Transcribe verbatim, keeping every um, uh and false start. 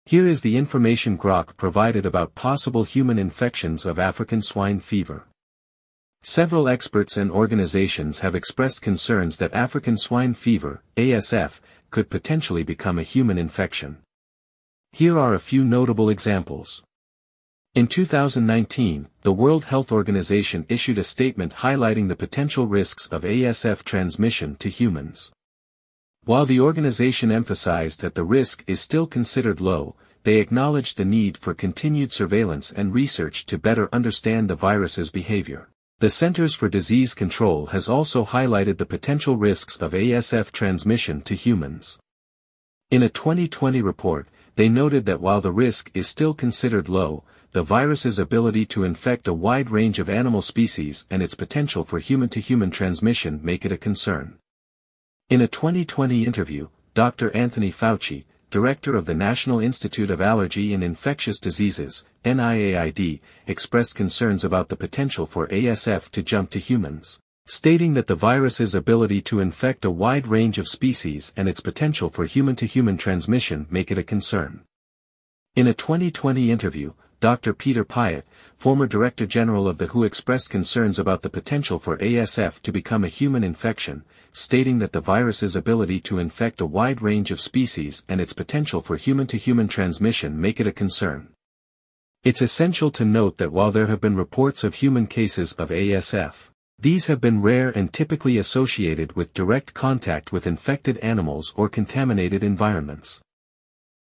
Here is the information Grok provided about possible human infections of African swine fever. Several experts and organizations have expressed concerns that African swine fever, A S F, could potentially become a human infection. Here are a few notable examples. In two thousand nineteen, the World Health Organization issued a statement highlighting the potential risks of A S F transmission to humans. While the organization emphasized that the risk is still considered low, they acknowledged the need for continued surveillance and research to better understand the virus's behavior. The Centers for Disease Control has also highlighted the potential risks of A S F transmission to humans. In a twenty twenty report, they noted that while the risk is still considered low, the virus's ability to infect a wide range of animal species and its potential for human-to-human transmission make it a concern. In a twenty twenty interview, Doctor Anthony Fauci, director of the National Institute of Allergy and Infectious Diseases, N I A I D, expressed concerns about the potential for A S F to jump to humans, stating that the virus's ability to infect a wide range of species and its potential for human-to-human transmission make it a concern. In a twenty twenty interview, Doctor Peter Piot, former Director General of the W H O, expressed concerns about the potential for A S F to become a human infection, stating that the virus's ability to infect a wide range of species and its potential for human-to-human transmission make it a concern. It's essential to note that while there have been reports of human cases of A S F, these have been rare and typically associated with direct contact with infected animals or contaminated environments.